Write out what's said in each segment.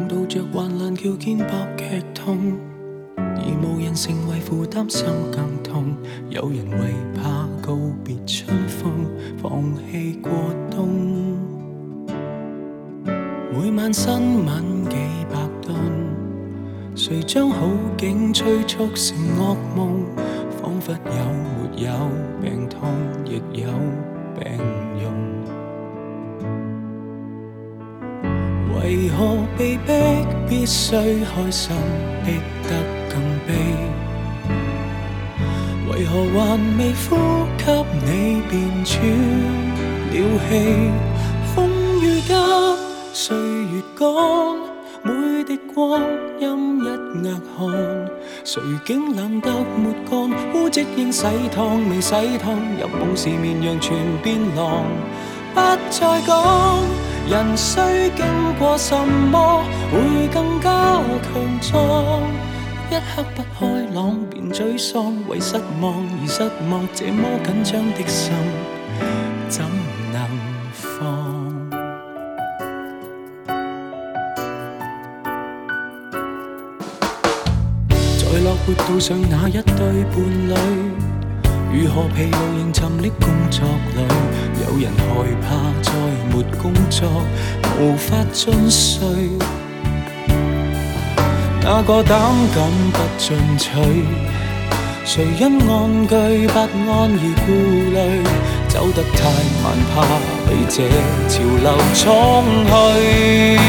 渡着患難叫肩膊劇痛，而無人成為負擔心更痛。有人為怕告別春風，放棄過冬。每晚新聞幾百噸，誰將好景催促成惡夢？彷彿有沒有病痛，亦有病容。為何被逼必須開心，逼得更悲？為何還未呼吸你便喘了氣？風雨急，歲月趕，每滴光陰一額汗。誰竟懶得抹乾？污跡應洗燙，未洗燙，入夢時綿羊全變狼。不再講人須經過什麼會更加強壯，一刻不開朗便沮喪，為失望而失望，這麼緊張的心怎能放？在落活道上那一對伴侶，如何疲勞仍沉溺工作裏，有人害怕再沒工作，無法進睡。那個膽敢不進取，誰因安居不安而顧慮，走得太慢怕被這潮流沖去。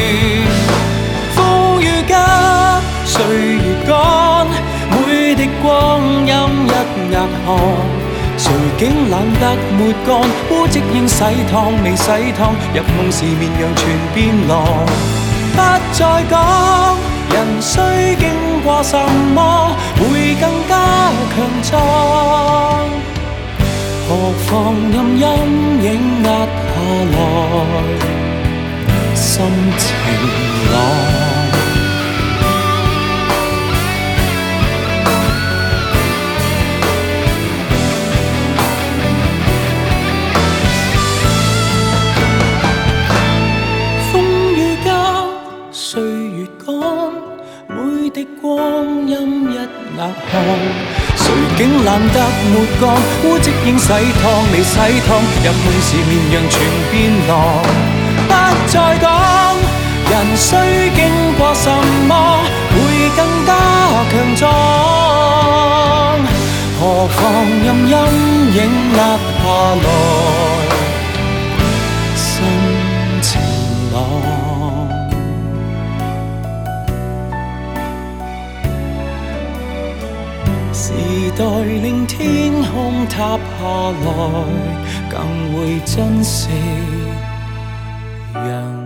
風雨急，歲月趕，每滴光陰一額汗。誰竟懶得抹乾？污跡應洗燙，未洗燙，入夢時綿羊全變狼。不再講人須經過什麼會更加強壯，何況任陰影壓下來，心晴朗。歲月趕，每滴光陰一額汗。誰竟懶得抹乾？污跡應洗燙，未洗燙，入夢時綿羊全變狼。不再講人須經過什麼會更加強壯，何況任陰影壓下來，心晴朗。時代令天空塌下來，更會珍惜陽